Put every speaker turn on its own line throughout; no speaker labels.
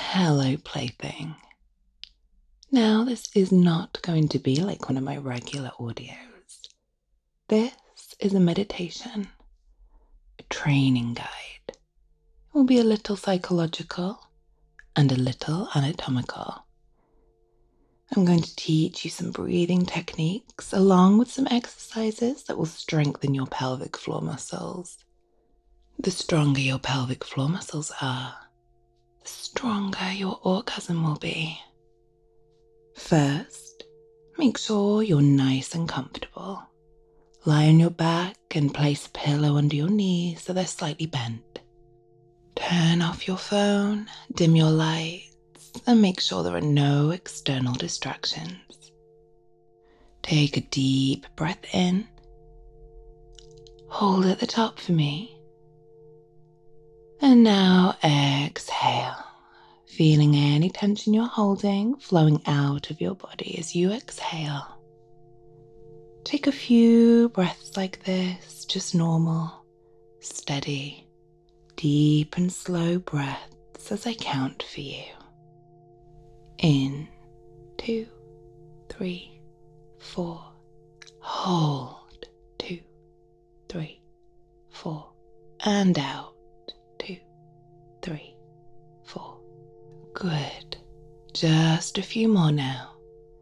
Hello, plaything. Now, this is not going to be like one of my regular audios. This is a meditation, a training guide. It will be a little psychological and a little anatomical. I'm going to teach you some breathing techniques along with some exercises that will strengthen your pelvic floor muscles. The stronger your pelvic floor muscles are, the stronger your orgasm will be. First, make sure you're nice and comfortable. Lie on your back and place a pillow under your knees so they're slightly bent. Turn off your phone, dim your lights, and make sure there are no external distractions. Take a deep breath in. Hold at the top for me. And now exhale, feeling any tension you're holding flowing out of your body as you exhale. Take a few breaths like this, just normal, steady, deep and slow breaths as I count for you. In, 2, 3, 4. Hold, 2, 3, 4. And out, 2, 3, 4. Good. Just a few more now.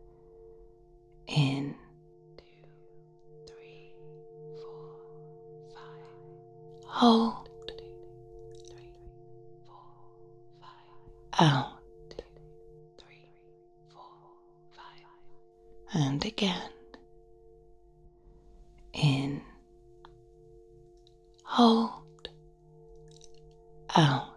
In, 2, 3, 4, 5. Hold, 2, 3, 4, 5. Out, 2, 3, 4, 5. And again. In, hold, out.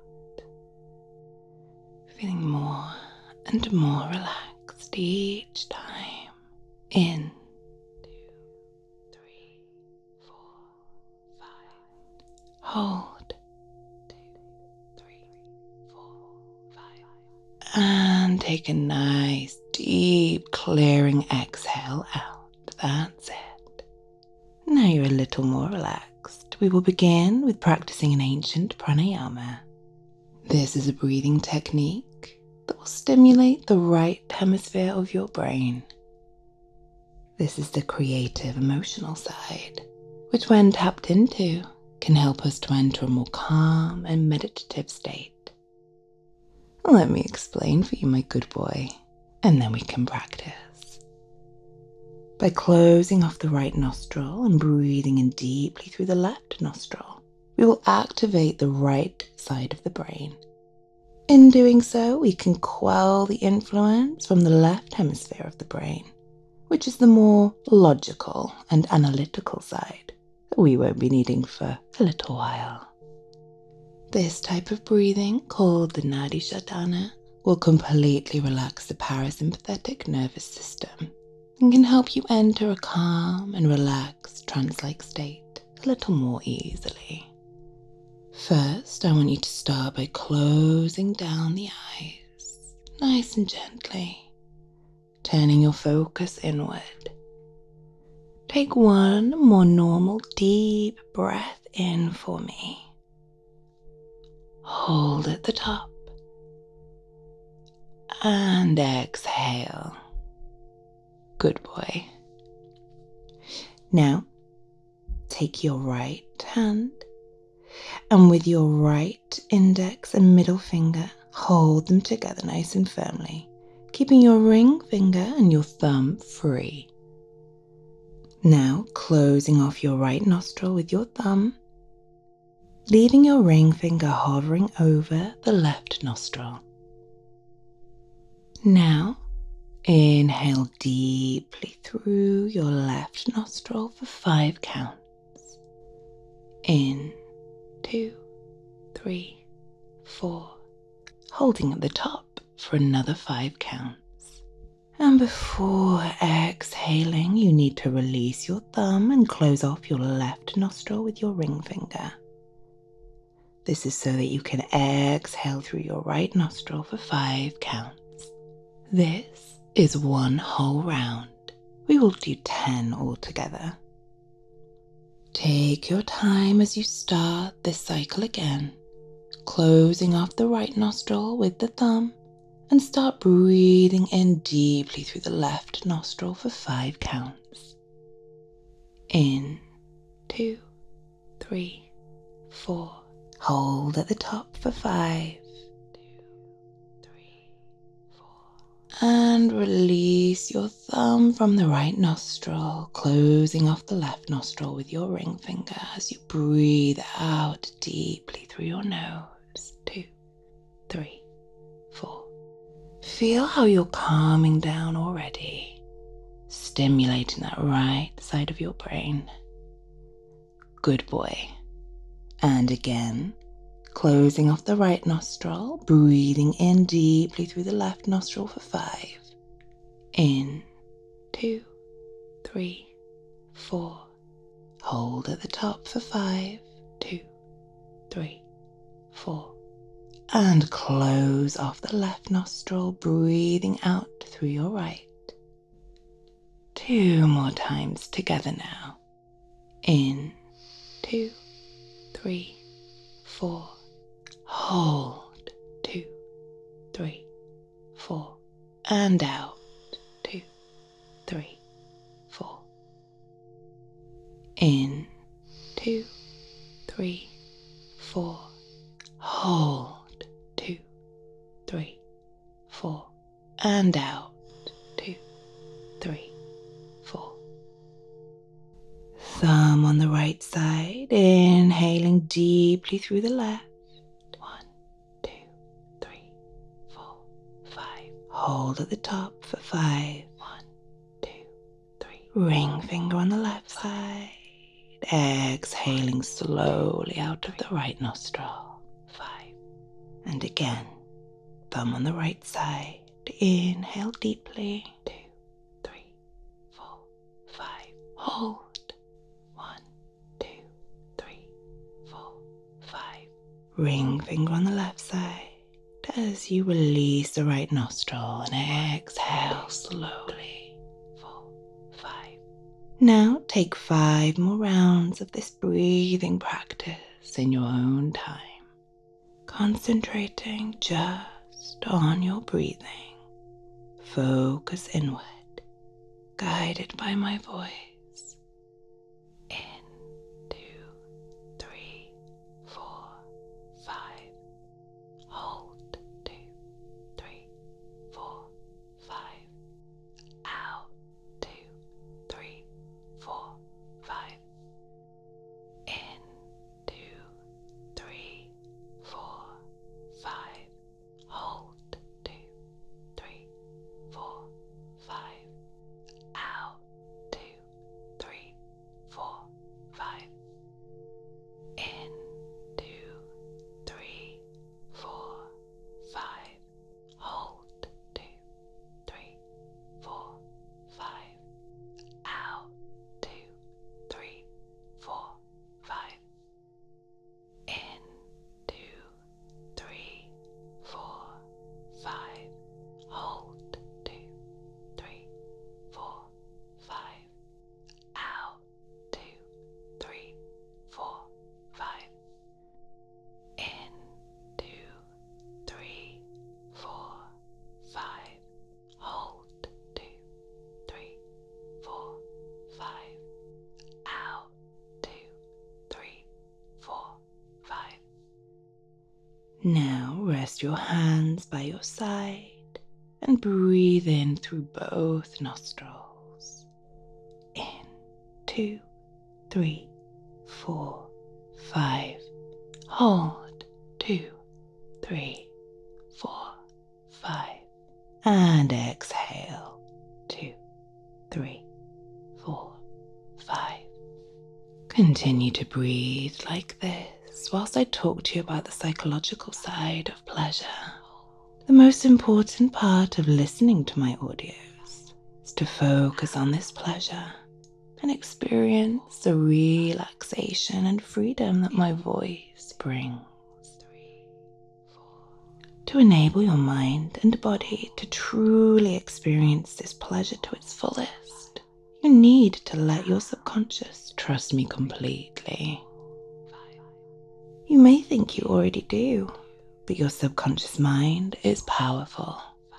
Feeling more and more relaxed each time. In, 2, 3, 4, 5. Hold, 2, 3, 4, 5. And take a nice deep clearing exhale out. That's it. Now you're a little more relaxed. We will begin with practicing an ancient pranayama. This is a breathing technique that will stimulate the right hemisphere of your brain. This is the creative emotional side, which when tapped into can help us to enter a more calm and meditative state. Let me explain for you, my good boy, and then we can practice. By closing off the right nostril and breathing in deeply through the left nostril, we will activate the right side of the brain. In doing so, we can quell the influence from the left hemisphere of the brain, which is the more logical and analytical side that we won't be needing for a little while. This type of breathing, called the Nadi Shodhana, will completely relax the parasympathetic nervous system and can help you enter a calm and relaxed trance-like state a little more easily. First, I want you to start by closing down the eyes, nice and gently, turning your focus inward. Take one more normal deep breath in for me. Hold at the top and exhale. Good boy. Now, take your right hand and with your right index and middle finger, hold them together nice and firmly, keeping your ring finger and your thumb free. Now, closing off your right nostril with your thumb, leaving your ring finger hovering over the left nostril. Now, inhale deeply through your left nostril for 5 counts. In, 2, 3, 4. Holding at the top for another 5 counts. And before exhaling, you need to release your thumb and close off your left nostril with your ring finger. This is so that you can exhale through your right nostril for 5 counts. This is one whole round. We will do 10 altogether. Take your time as you start this cycle again, closing off the right nostril with the thumb and start breathing in deeply through the left nostril for 5 counts. In, 2, 3, 4. Hold at the top for 5, 2, 3, 4. And release your thumb from the right nostril, closing off the left nostril with your ring finger as you breathe out deeply through your nose. 2, 3, 4. Feel how you're calming down already, stimulating that right side of your brain. Good boy. And again, closing off the right nostril, breathing in deeply through the left nostril for 5. In, 2, 3, 4. Hold at the top for 5, 2, 3, 4. And close off the left nostril, breathing out through your right. 2 more times together now. In, 2, 3, 4. Hold, 2, 3, 4. And out, 2, 3, 4. In, 2, 3, 4. Hold, 2, 3, 4. And out, 2, 3, 4. Thumb on the right side, inhaling deeply through the left. 1, 2, 3, 4, 5. Hold at the top for 5. 1, 2, 3. Ring finger on the left side. Exhaling slowly out of the right nostril. 5. And again, thumb on the right side. Inhale deeply. 2, 3, 4, 5. Hold. 1, 2, 3, 4, 5. Ring finger on the left side as you release the right nostril and exhale slowly. 4, 5. Now take 5 more rounds of this breathing practice in your own time, concentrating just on your breathing. Focus inward, guided by my voice. In, 2, 3, 4, 5. Hold, 2, 3, 4, 5. Out, 2, 3, 4, 5. In, 2, 3, 4, 5. Hold, 2, 3, 4, 5. Out, 2, 3, 4, 5. In, 2, 3, 4, 5. Hold, 2, 3, 4, 5. Out, 2, 3, 4, 5. In, 2, 3, 4, 5. Hold, 2, 3, 4, 5. Out, 2, 3, 4, 5. In, 2, 3, 4, 5. Hold, 2, 3, 4, 5. Out, 2, 3, 4, 5. Now rest your hands by your side and breathe in through both nostrils. In, 2, 3, 4, 5. Hold, 2, 3, 4, 5. And exhale, 2, 3, 4, 5. Continue to breathe like this whilst I talk to you about the psychological side of pleasure. The most important part of listening to my audios is to focus on this pleasure and experience the relaxation and freedom that my voice brings. To enable your mind and body to truly experience this pleasure to its fullest, you need to let your subconscious trust me completely. You may think you already do, but your subconscious mind is powerful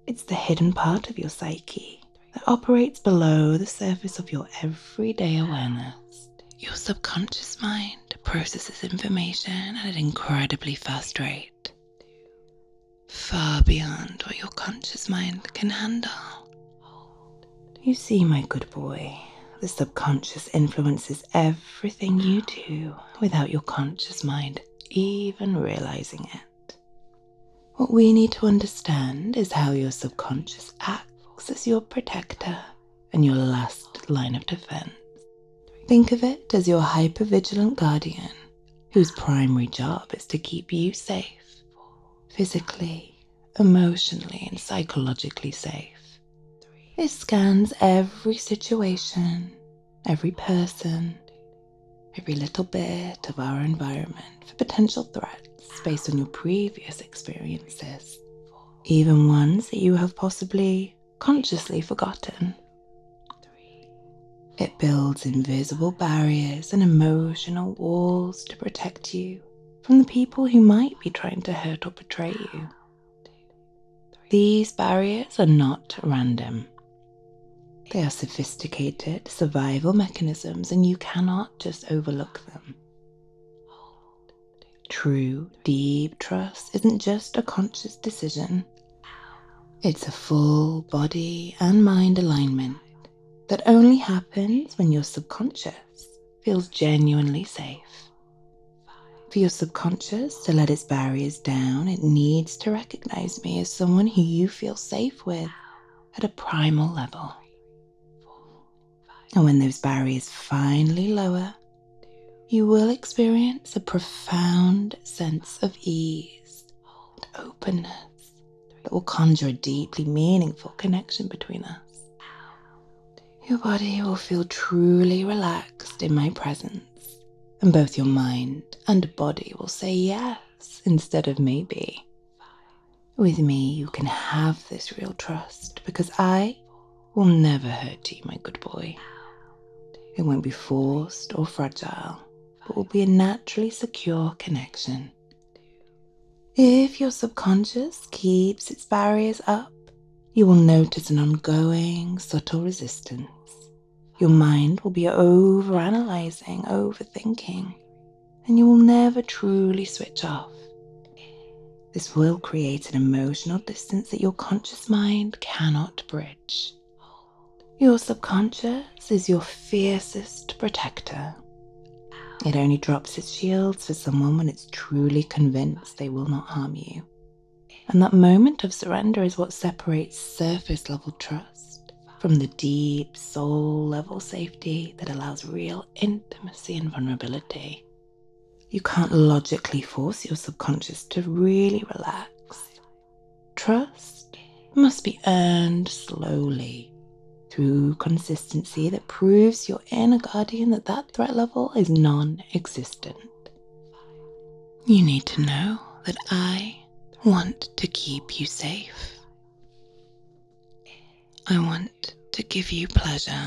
It's the hidden part of your psyche that operates below the surface of your everyday awareness. Your subconscious mind processes information at an incredibly fast rate, far beyond what your conscious mind can handle. You see, my good boy, the subconscious influences everything you do without your conscious mind even realizing it. What we need to understand is how your subconscious acts as your protector and your last line of defense. Think of it as your hypervigilant guardian, whose primary job is to keep you safe, physically, emotionally, and psychologically safe. It scans every situation, every person, every little bit of our environment for potential threats based on your previous experiences, even ones that you have possibly consciously forgotten. It builds invisible barriers and emotional walls to protect you from the people who might be trying to hurt or betray you. These barriers are not random. They are sophisticated survival mechanisms, and you cannot just overlook them. True, deep trust isn't just a conscious decision. It's a full body and mind alignment that only happens when your subconscious feels genuinely safe. For your subconscious to let its barriers down, it needs to recognize me as someone who you feel safe with at a primal level. And when those barriers finally lower, you will experience a profound sense of ease and openness that will conjure a deeply meaningful connection between us. Your body will feel truly relaxed in my presence, and both your mind and body will say yes instead of maybe. With me, you can have this real trust because I will never hurt you, my good boy. It won't be forced or fragile, but will be a naturally secure connection. If your subconscious keeps its barriers up, you will notice an ongoing, subtle resistance. Your mind will be overanalyzing, overthinking, and you will never truly switch off. This will create an emotional distance that your conscious mind cannot bridge. Your subconscious is your fiercest protector. It only drops its shields for someone when it's truly convinced they will not harm you. And that moment of surrender is what separates surface level trust from the deep soul level safety that allows real intimacy and vulnerability. You can't logically force your subconscious to really relax. Trust must be earned slowly through consistency that proves your inner guardian that threat level is non-existent. You need to know that I want to keep you safe. I want to give you pleasure.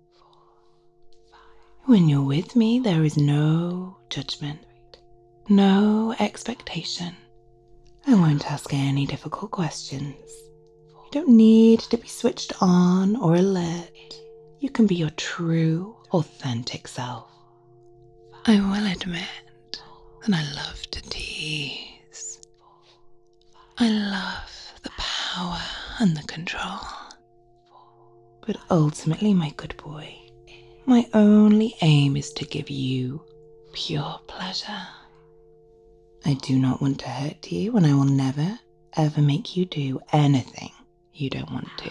When you're with me, there is no judgment, no expectation. I won't ask any difficult questions. You don't need to be switched on or alert. You can be your true, authentic self. I will admit that I love to tease. I love the power and the control. But ultimately, my good boy, my only aim is to give you pure pleasure. I do not want to hurt you, and I will never, ever make you do anything you don't want to.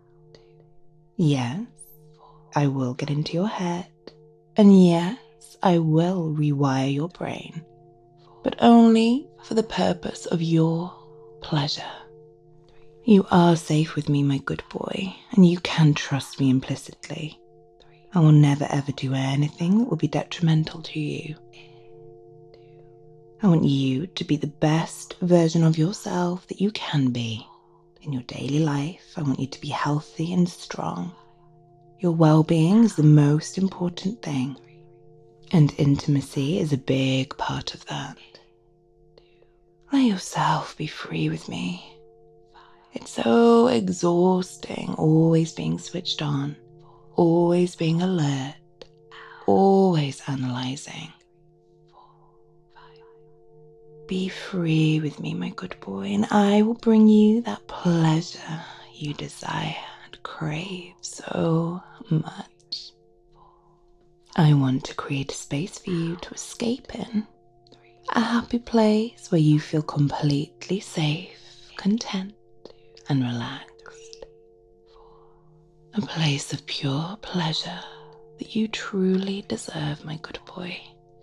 Yes, I will get into your head, and yes, I will rewire your brain, but only for the purpose of your pleasure. You are safe with me, my good boy, and you can trust me implicitly. I will never ever do anything that will be detrimental to you. I want you to be the best version of yourself that you can be. In your daily life, I want you to be healthy and strong. Your well-being is the most important thing, and intimacy is a big part of that. Let yourself be free with me. It's so exhausting, always being switched on, always being alert, always analyzing. Be free with me, my good boy, and I will bring you that pleasure you desire and crave so much. I want to create a space for you to escape in, a happy place where you feel completely safe, content, and relaxed. A place of pure pleasure that you truly deserve, my good boy.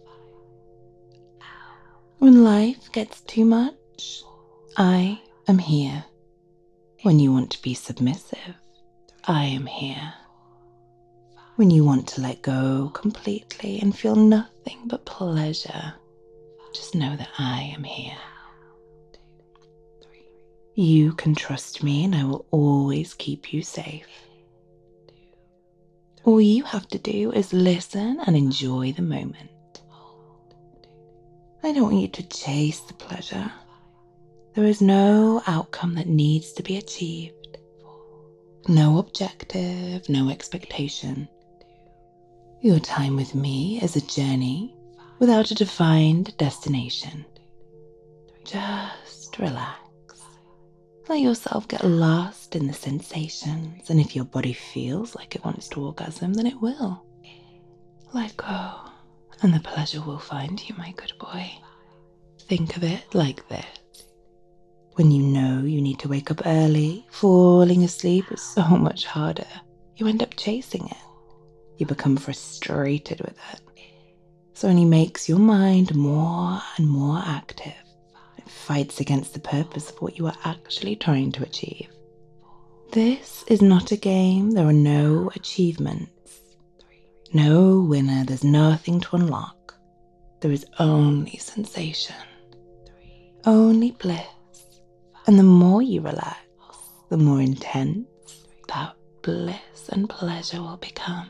When life gets too much, I am here. When you want to be submissive, I am here. When you want to let go completely and feel nothing but pleasure, just know that I am here. You can trust me and I will always keep you safe. All you have to do is listen and enjoy the moment. I don't want you to chase the pleasure. There is no outcome that needs to be achieved. No objective, no expectation. Your time with me is a journey without a defined destination. Just relax. Let yourself get lost in the sensations, and if your body feels like it wants to orgasm, then it will. Let go, and the pleasure will find you, my good boy. Think of it like this. When you know you need to wake up early, falling asleep is so much harder. You end up chasing it. You become frustrated with it. So it only makes your mind more and more active. It fights against the purpose of what you are actually trying to achieve. This is not a game. There are no achievements. No winner. There's nothing to unlock. There is only sensation. Only bliss. And the more you relax, the more intense that bliss and pleasure will become.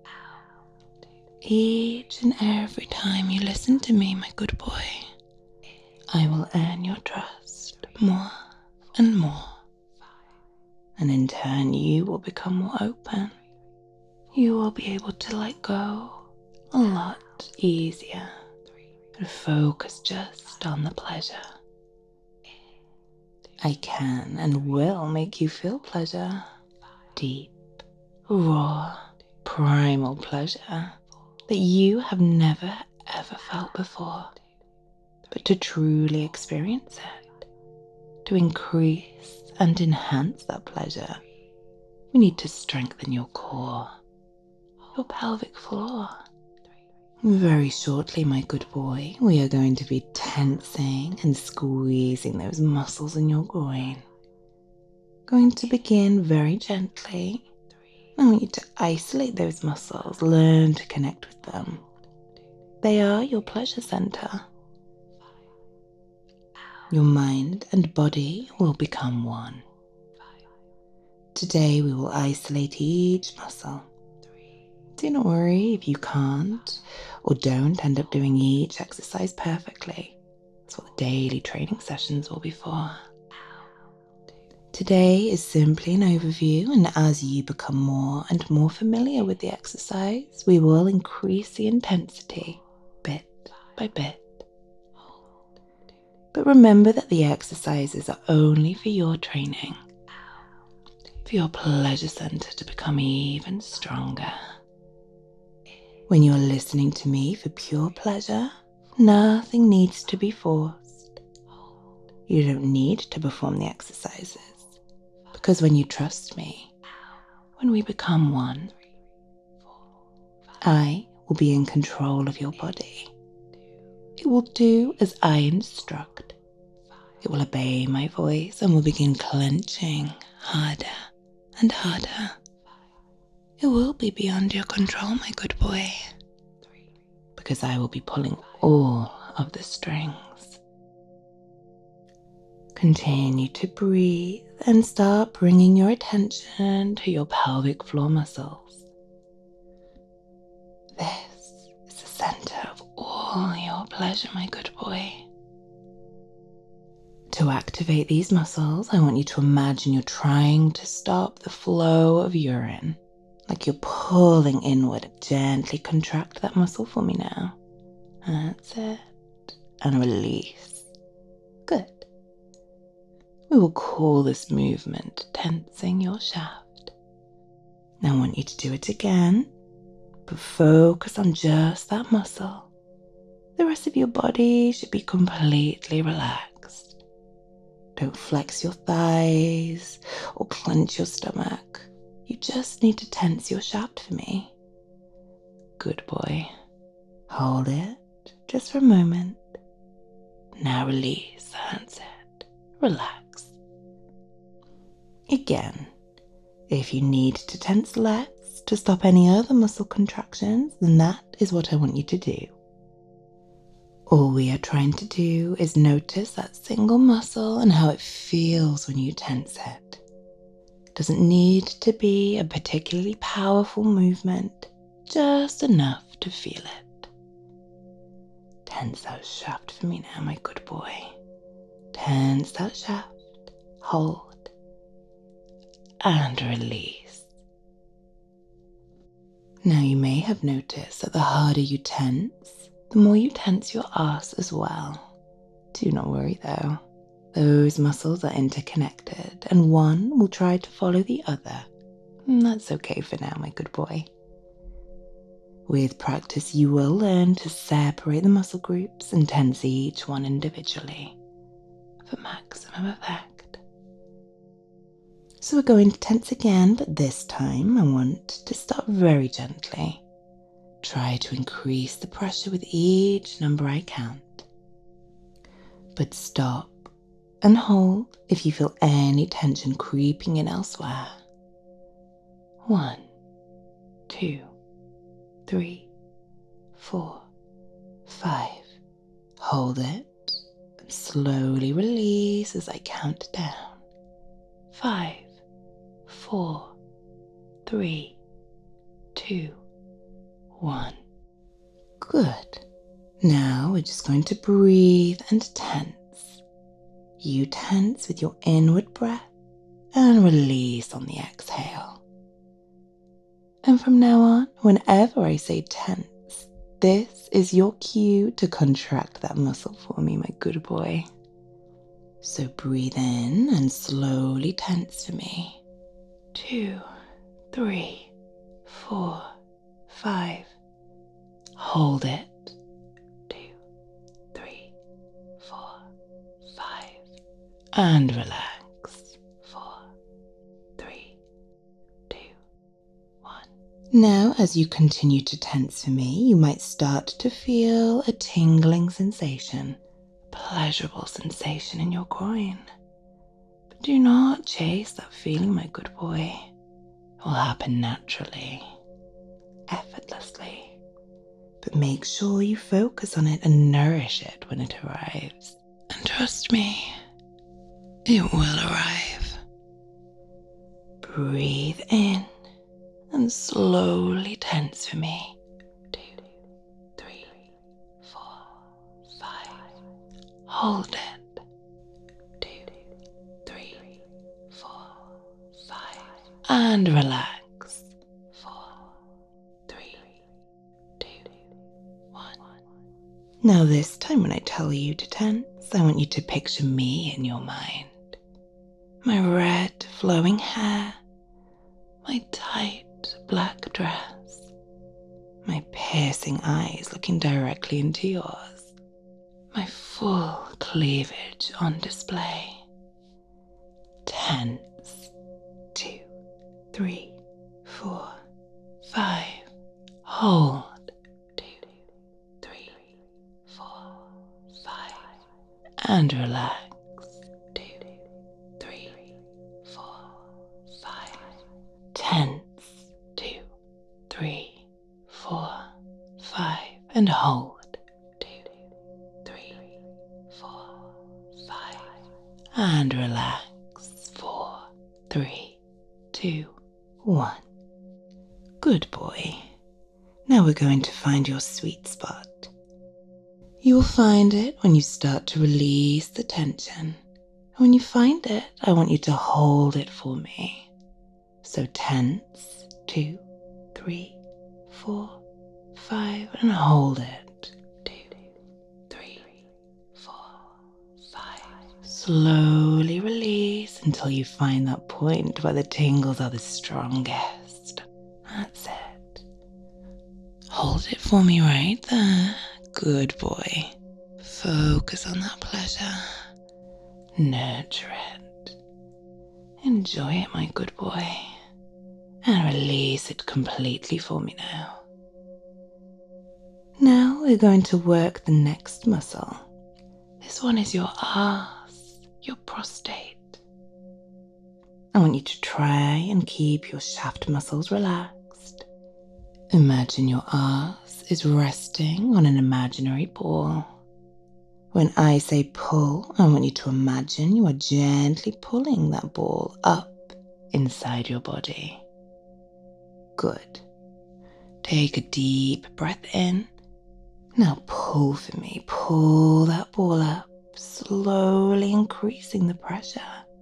Each and every time you listen to me, my good boy, I will earn your trust more and more. And in turn, you will become more open. You will be able to let go a lot easier and focus just on the pleasure. I can and will make you feel pleasure. Deep, raw, primal pleasure that you have never ever felt before. But to truly experience it, to increase and enhance that pleasure, we need to strengthen your core, your pelvic floor. Very shortly, my good boy, we are going to be tensing and squeezing those muscles in your groin. Going to begin very gently. I want you to isolate those muscles, learn to connect with them. They are your pleasure center. Your mind and body will become one. Today we will isolate each muscle. Do not worry if you can't or don't end up doing each exercise perfectly. That's what the daily training sessions will be for. Today is simply an overview, and as you become more and more familiar with the exercise, we will increase the intensity bit by bit. But remember that the exercises are only for your training, for your pleasure center to become even stronger. When you're listening to me for pure pleasure, nothing needs to be forced. You don't need to perform the exercises, because when you trust me, when we become one, I will be in control of your body. It will do as I instruct. It will obey my voice and will begin clenching harder and harder. It will be beyond your control, my good boy, because I will be pulling all of the strings. Continue to breathe and start bringing your attention to your pelvic floor muscles. This is the center of all your pleasure, my good boy. To activate these muscles, I want you to imagine you're trying to stop the flow of urine, like you're pulling inward. Gently contract that muscle for me now. That's it. And release. Good. We will call this movement tensing your shaft. Now I want you to do it again, but focus on just that muscle. The rest of your body should be completely relaxed. Don't flex your thighs or clench your stomach. You just need to tense your shaft for me. Good boy. Hold it just for a moment. Now release. That's it. Relax. Again, if you need to tense less to stop any other muscle contractions, then that is what I want you to do. All we are trying to do is notice that single muscle and how it feels when you tense it. It doesn't need to be a particularly powerful movement, just enough to feel it. Tense that shaft for me now, my good boy. Tense that shaft, hold, and release. Now you may have noticed that the harder you tense, the more you tense your ass as well. Do not worry though. Those muscles are interconnected and one will try to follow the other. That's okay for now, my good boy. With practice, you will learn to separate the muscle groups and tense each one individually for maximum effect. So we're going to tense again, but this time I want to start very gently. Try to increase the pressure with each number I count. But stop and hold if you feel any tension creeping in elsewhere. 1, 2, 3, 4, 5. Hold it and slowly release as I count down. 5, 4, 3, 2, 1. Good. Now we're just going to breathe and tense. You tense with your inward breath and release on the exhale. And from now on, whenever I say tense, this is your cue to contract that muscle for me, my good boy. So breathe in and slowly tense for me. 2, 3, 4, 5. Hold it. 2, 3, 4, 5. And relax. 4, 3, 2, 1. Now, as you continue to tense for me, you might start to feel a tingling sensation, a pleasurable sensation in your groin. But do not chase that feeling, my good boy. It will happen naturally, effortlessly. But make sure you focus on it and nourish it when it arrives. And trust me, it will arrive. Breathe in and slowly tense for me. 2, 3, 4, 5. Hold it. 2, 3, 4, 5. And relax. 4, 3, 2, 1. Now this time when I tell you to tense, I want you to picture me in your mind. My red flowing hair, my tight black dress, my piercing eyes looking directly into yours, my full cleavage on display. Tense. 2, 3, 4, 5. Hold. 2, 3, 4, 5. And relax. 2, 3, 4, 5. Tense. 2, 3, 4, 5. And hold. 2, 3, 4, 5. And relax. 4, 3, 2, 1. Good boy. Now we're going to find your sweet spot. You will find it when you start to release the tension When you find it, I want you to hold it for me. So tense, 2, 3, 4, 5, and hold it. 2, 3, 4, 5. Slowly release until you find that point where the tingles are the strongest. That's it. Hold it for me right there. Good boy. Focus on that pleasure. Nurture it. Enjoy it, my good boy. And release it completely for me now. Now we're going to work the next muscle. This one is your arse, your prostate. I want you to try and keep your shaft muscles relaxed. Imagine your arse is resting on an imaginary ball. When I say pull, I want you to imagine you are gently pulling that ball up inside your body. Good. Take a deep breath in. Now pull for me. Pull that ball up, slowly increasing the pressure.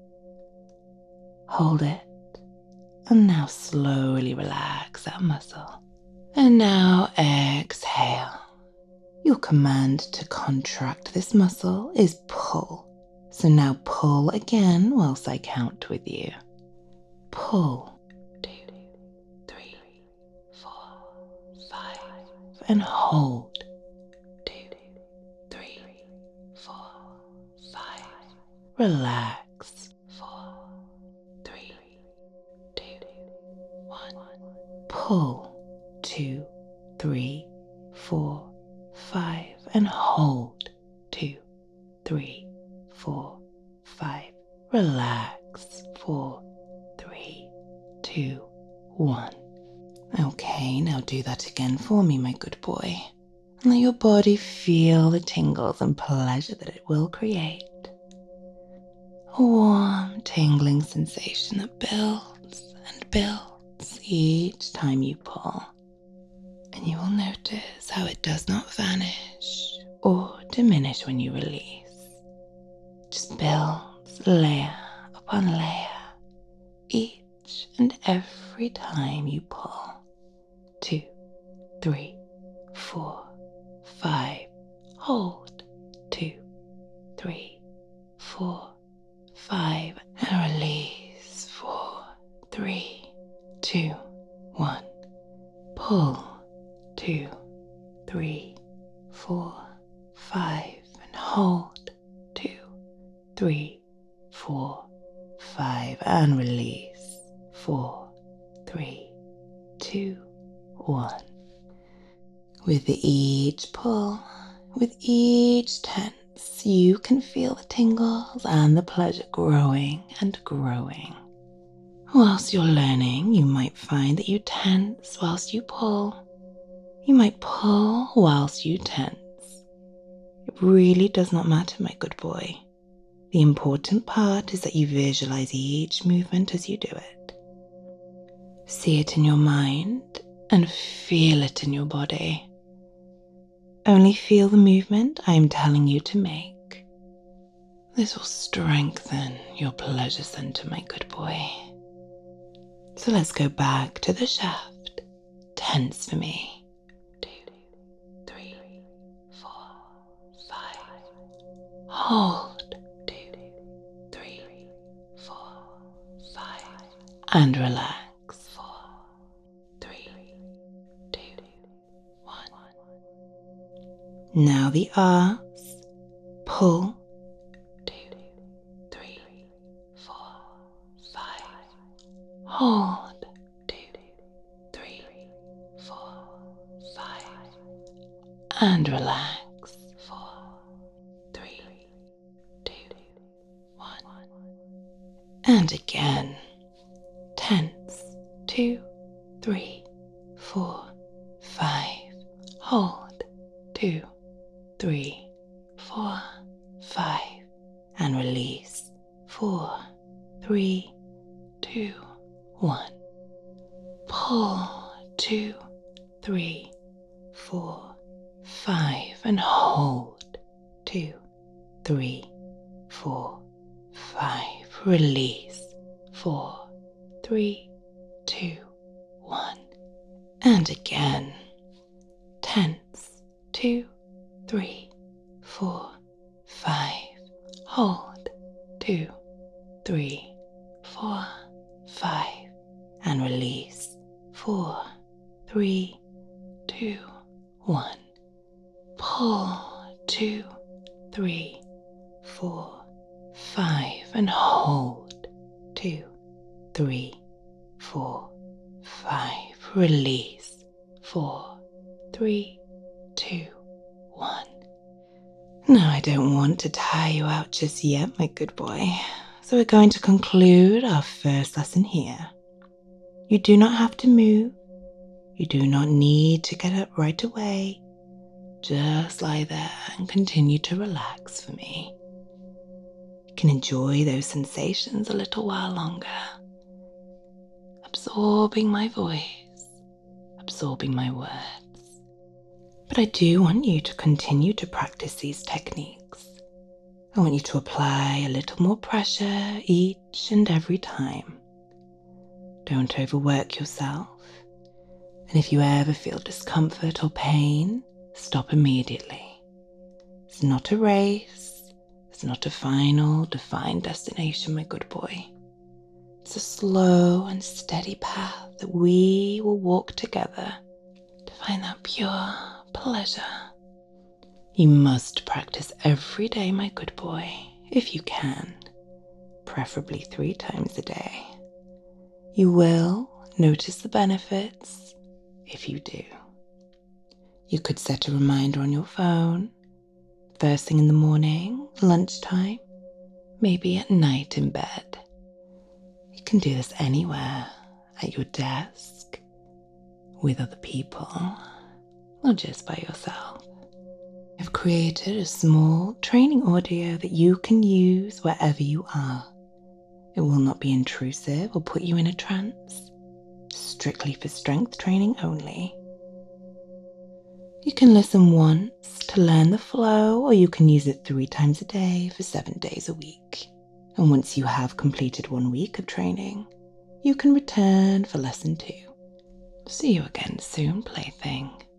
Hold it. And now slowly relax that muscle. And now exhale. Your command to contract this muscle is pull. So now pull again whilst I count with you. Pull. 2, 3, 4, 5. And hold. 2, 3, 4, 5. Relax. 4, 3, 2, 1. Pull. 2, 3, 4, 5. And hold. 2, 3, 4, 5. Relax. 4, 3, 2, 1. Okay, now do that again for me, my good boy. And let your body feel the tingles and pleasure that it will create. A warm, tingling sensation that builds and builds each time you pull. And you will notice how it does not vanish or diminish when you release. Just builds layer upon layer, each and every time you pull. 2, 3, 4, 5. Hold. 2, 3, 4, 5. And release. 4, 3, 2, 1. Pull. 2, 3, 4, 5. And hold. 2, 3, 4, 5. And release. 4, 3, 2, 1. With each pull, with each tense, you can feel the tingles and the pleasure growing and growing. Whilst you're learning, you might find that you tense whilst you pull. You might pull whilst you tense. It really does not matter, my good boy. The important part is that you visualize each movement as you do it. See it in your mind and feel it in your body. Only feel the movement I am telling you to make. This will strengthen your pleasure center, my good boy. So let's go back to the shaft. Tense for me. 2, 3, 4, 5. Hold. 2, 3, 4, 5. And relax. 4, 3, 2, 1. Now the arse. Pull. 2, 3, 4, 5. Hold. 2, 3, 4, 5. And relax. 4, 3, 2, 1. And again. Tense. 2, 3, 4, 5. Hold. 2, 3, 4, 5. And release. 4, 3, 2, 1. Pull. 2, 3, 4, 5. And hold. 2, 3, 4, 5. Release. 4, 3, 2, 1. And again. Tense. 2, 3, 4, 5. Hold. 2, 3, 4, 5. And release. 4, 3, 2, 1. Pull. 2, 3, 4, 5. And hold. 2, 3, 4, 5. Release. 4, 3, 2, 1. Now I don't want to tire you out just yet, my good boy. So we're going to conclude our first lesson here. You do not have to move. You do not need to get up right away. Just lie there and continue to relax for me. You can enjoy those sensations a little while longer. Absorbing my voice, absorbing my words. But I do want you to continue to practice these techniques. I want you to apply a little more pressure each and every time. Don't overwork yourself. And if you ever feel discomfort or pain, stop immediately. It's not a race. It's not a final, defined destination, my good boy. It's a slow and steady path that we will walk together to find that pure pleasure. You must practice every day, my good boy, if you can, preferably 3 times a day. You will notice the benefits if you do. You could set a reminder on your phone, first thing in the morning, lunchtime, maybe at night in bed. You can do this anywhere, at your desk, with other people, or just by yourself. I've created a small training audio that you can use wherever you are. It will not be intrusive or put you in a trance, strictly for strength training only. You can listen once to learn the flow, or you can use it 3 times a day for 7 days a week. And once you have completed 1 week of training, you can return for lesson 2. See you again soon, plaything.